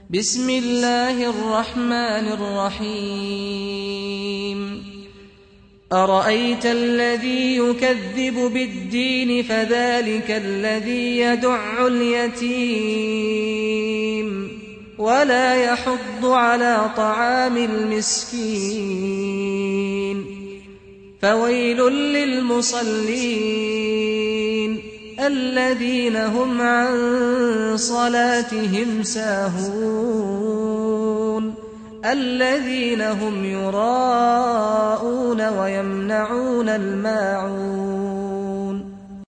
بسم الله الرحمن الرحيم أرأيت الذي يكذب بالدين فذلك الذي يدع اليتيم ولا يحض على طعام المسكين فويل للمصلين الذين هم عن صلاتهم ساهون الذين هم يراءون ويمنعون الماعون